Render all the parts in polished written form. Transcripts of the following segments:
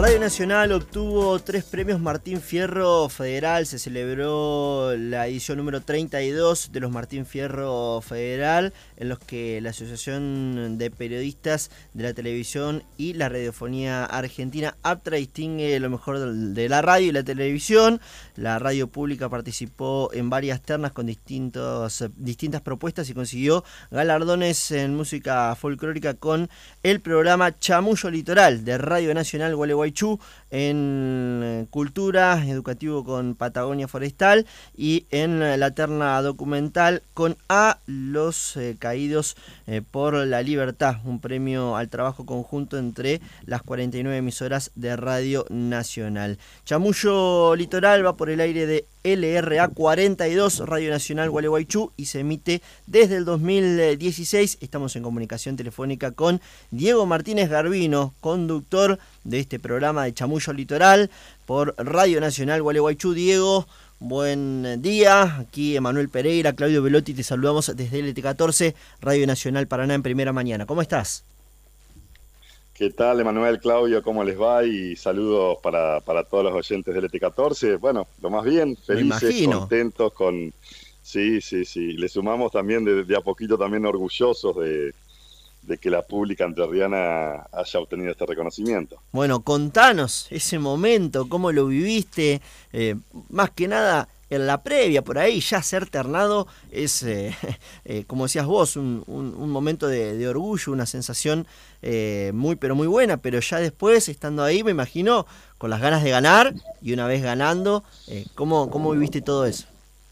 Radio Nacional obtuvo 3 premios Martín Fierro Federal. Se celebró la edición número 32 de los Martín Fierro Federal, en los que la Asociación de Periodistas de la Televisión y la Radiofonía Argentina, APTRA, distingue lo mejor de la radio y la televisión. La radio pública participó en varias ternas con distintas propuestas y consiguió galardones en música folclórica con el programa Chamullo Litoral de Radio Nacional Gualeguaychú, en cultura, educativo con Patagonia Forestal, y en la terna documental con A los caídos por la libertad, un premio al trabajo conjunto entre las 49 emisoras de Radio Nacional. Chamullo Litoral va por el aire de LRA 42, Radio Nacional Gualeguaychú, y se emite desde el 2016. Estamos en comunicación telefónica con Diego Martínez Garbino, conductor de este programa de Chamullo Litoral por Radio Nacional Gualeguaychú. Diego, buen día. Aquí Emanuel Pereira, Claudio Velotti, te saludamos desde LT14, Radio Nacional Paraná en primera mañana. ¿Cómo estás? ¿Qué tal, Emanuel, Claudio? ¿Cómo les va? Y saludos para todos los oyentes del LT14. Bueno, lo más bien, felices, contentos con... Sí. Le sumamos también de a poquito también orgullosos de que la pública entrerriana haya obtenido este reconocimiento. Bueno, contanos ese momento, cómo lo viviste, más que nada en la previa, por ahí ya ser ternado es, como decías vos, un momento de orgullo, una sensación muy pero muy buena, pero ya después, estando ahí, me imagino, con las ganas de ganar, y una vez ganando, ¿cómo viviste todo eso?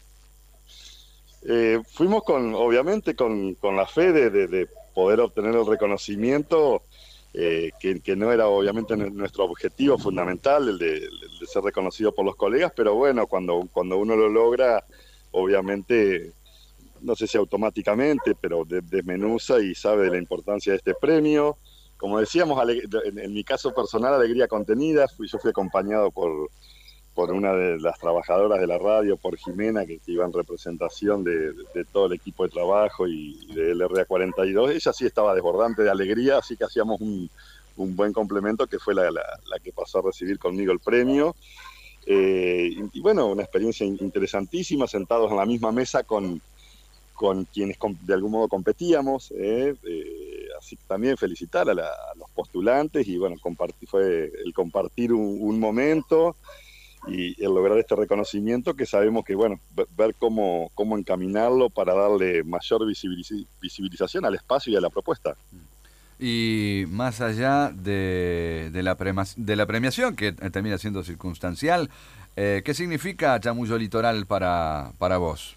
Fuimos obviamente con la fe de poder obtener el reconocimiento, que no era obviamente nuestro objetivo fundamental, el de ser reconocido por los colegas, pero bueno, cuando uno lo logra, obviamente, no sé si automáticamente, pero desmenuza y sabe de la importancia de este premio. Como decíamos, en mi caso personal, alegría contenida. Yo fui acompañado por una de las trabajadoras de la radio, por Jimena, que iba en representación de todo el equipo de trabajo y de LRA 42. Ella sí estaba desbordante de alegría, así que hacíamos un buen complemento, que fue la que pasó a recibir conmigo el premio. Y bueno, una experiencia interesantísima, sentados en la misma mesa con quienes de algún modo competíamos. Así que también felicitar a los postulantes, y bueno, fue el compartir un momento y el lograr este reconocimiento, que sabemos que, bueno, ver cómo encaminarlo para darle mayor visibilización al espacio y a la propuesta. Y más allá de la premiación, que termina siendo circunstancial, ¿qué significa Chamullo Litoral para vos?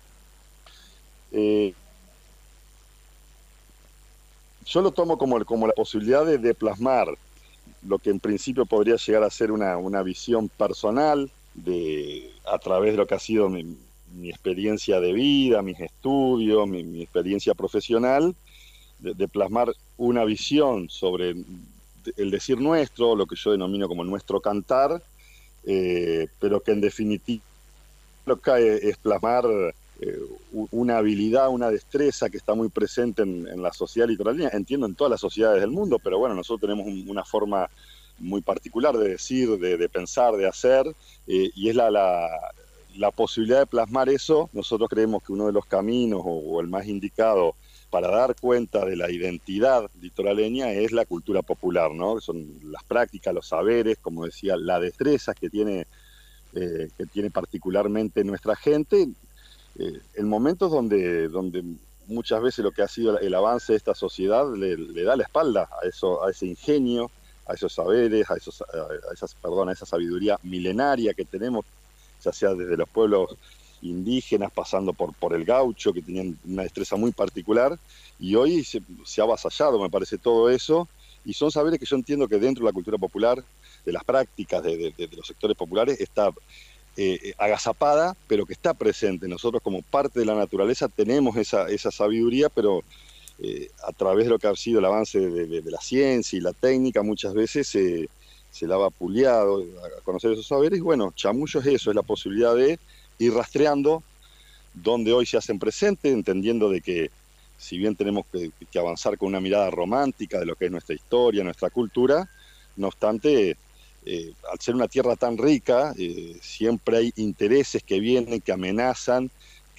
Yo lo tomo como la posibilidad de plasmar lo que en principio podría llegar a ser una visión personal a través de lo que ha sido mi experiencia de vida, mis estudios, mi experiencia profesional, de plasmar una visión sobre el decir nuestro, lo que yo denomino como nuestro cantar, pero que en definitiva lo que es plasmar una habilidad, una destreza que está muy presente en la sociedad litoraleña, entiendo en todas las sociedades del mundo, pero bueno, nosotros tenemos una forma muy particular de decir, de pensar, de hacer, y es la posibilidad de plasmar eso. Nosotros creemos que uno de los caminos o el más indicado para dar cuenta de la identidad litoraleña es la cultura popular, ¿no? Son las prácticas, los saberes, como decía, la destreza que tiene particularmente nuestra gente, en momentos donde muchas veces lo que ha sido el avance de esta sociedad le da la espalda a ese ingenio, a esos saberes, a esa sabiduría milenaria que tenemos, ya sea desde los pueblos indígenas, pasando por el gaucho, que tenían una destreza muy particular, y hoy se ha avasallado, me parece, todo eso, y son saberes que yo entiendo que dentro de la cultura popular, de las prácticas de los sectores populares, está agazapada, pero que está presente. Nosotros, como parte de la naturaleza, tenemos esa sabiduría, pero a través de lo que ha sido el avance de la ciencia y la técnica, muchas veces se la ha vapuleado a conocer esos saberes. Y bueno, Chamullo es eso, es la posibilidad de ir rastreando donde hoy se hacen presentes, entendiendo de que si bien tenemos que avanzar con una mirada romántica de lo que es nuestra historia, nuestra cultura, no obstante, al ser una tierra tan rica, siempre hay intereses que vienen, que amenazan,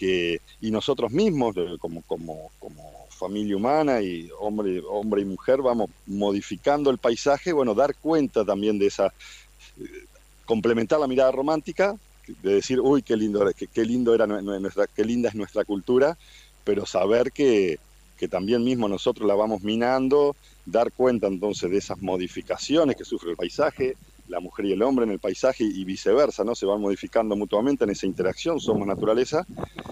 y nosotros mismos, como familia humana y hombre y mujer, vamos modificando el paisaje, bueno, dar cuenta también de esa, complementar la mirada romántica, de decir, uy, qué lindo era qué linda es nuestra cultura, pero saber que también mismo nosotros la vamos minando, dar cuenta entonces de esas modificaciones que sufre el paisaje, la mujer y el hombre en el paisaje y viceversa, ¿no? Se van modificando mutuamente en esa interacción, somos naturaleza,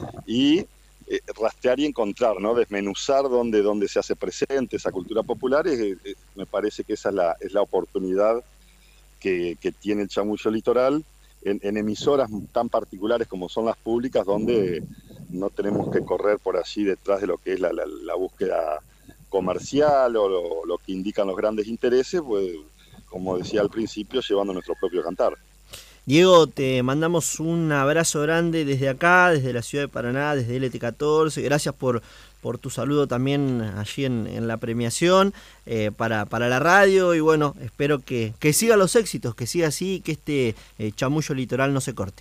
y rastrear y encontrar, ¿no? Desmenuzar dónde se hace presente esa cultura popular, me parece que esa es la oportunidad que tiene el Chamullo Litoral en emisoras tan particulares como son las públicas, donde no tenemos que correr por allí detrás de lo que es la búsqueda comercial o lo que indican los grandes intereses, pues, como decía al principio, llevando nuestro propio cantar. Diego, te mandamos un abrazo grande desde acá, desde la ciudad de Paraná, desde LT14. Gracias por tu saludo también allí en la premiación para la radio. Y bueno, espero que sigan los éxitos, que siga así y que este Chamullo Litoral no se corte.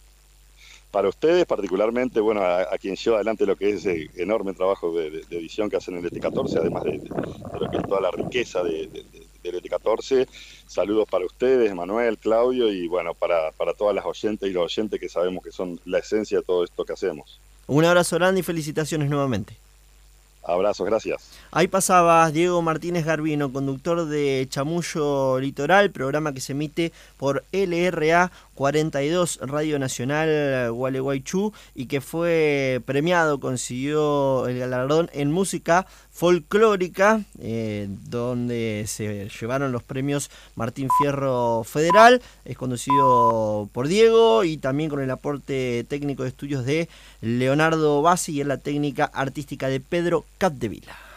Para ustedes particularmente, bueno, a quien lleva adelante lo que es ese enorme trabajo de edición que hacen en el ET14, además de lo que es toda la riqueza del ET14, saludos para ustedes, Manuel, Claudio, y bueno, para todas las oyentes y los oyentes que sabemos que son la esencia de todo esto que hacemos. Un abrazo grande y felicitaciones nuevamente. Abrazos, gracias. Ahí pasaba Diego Martínez Garbino, conductor de Chamullo Litoral, programa que se emite por LRA 42 Radio Nacional Gualeguaychú y que fue premiado, consiguió el galardón en música folclórica, donde se llevaron los premios Martín Fierro Federal. Es conducido por Diego y también con el aporte técnico de estudios de Leonardo Bassi y en la técnica artística de Pedro Capdevila.